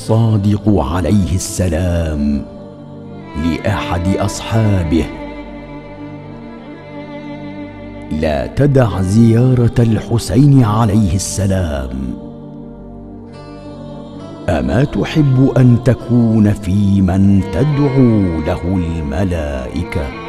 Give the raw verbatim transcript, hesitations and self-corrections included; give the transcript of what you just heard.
الصادق عليه السلام لأحد أصحابه: لا تدع زيارة الحسين عليه السلام، أما تحب أن تكون في من تدعو له الملائكة؟